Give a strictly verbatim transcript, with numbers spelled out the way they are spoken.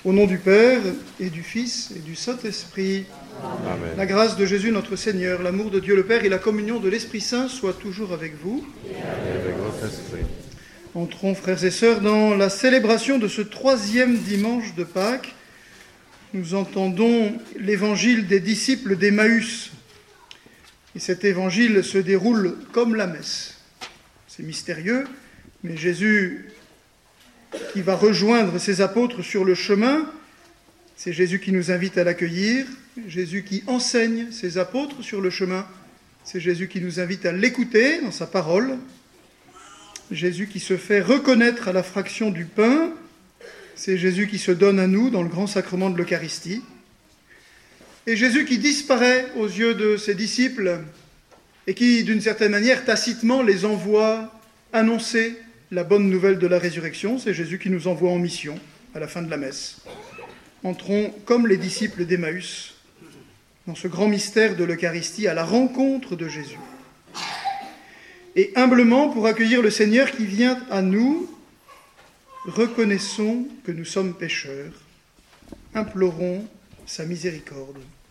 Au nom du Père, et du Fils, et du Saint-Esprit, Amen. La grâce de Jésus notre Seigneur, l'amour de Dieu le Père et la communion de l'Esprit Saint soient toujours avec vous. Et avec votre esprit. Entrons, frères et sœurs, dans la célébration de ce troisième dimanche de Pâques. Nous entendons l'évangile des disciples d'Emmaüs. Et cet évangile se déroule comme la messe. C'est mystérieux, mais Jésus qui va rejoindre ses apôtres sur le chemin, c'est Jésus qui nous invite à l'accueillir, Jésus qui enseigne ses apôtres sur le chemin, c'est Jésus qui nous invite à l'écouter dans sa parole, Jésus qui se fait reconnaître à la fraction du pain, c'est Jésus qui se donne à nous dans le grand sacrement de l'Eucharistie, et Jésus qui disparaît aux yeux de ses disciples et qui, d'une certaine manière, tacitement les envoie annoncer la bonne nouvelle de la résurrection, c'est Jésus qui nous envoie en mission à la fin de la messe. Entrons, comme les disciples d'Emmaüs, dans ce grand mystère de l'Eucharistie, à la rencontre de Jésus. Et humblement, pour accueillir le Seigneur qui vient à nous, reconnaissons que nous sommes pécheurs, implorons sa miséricorde.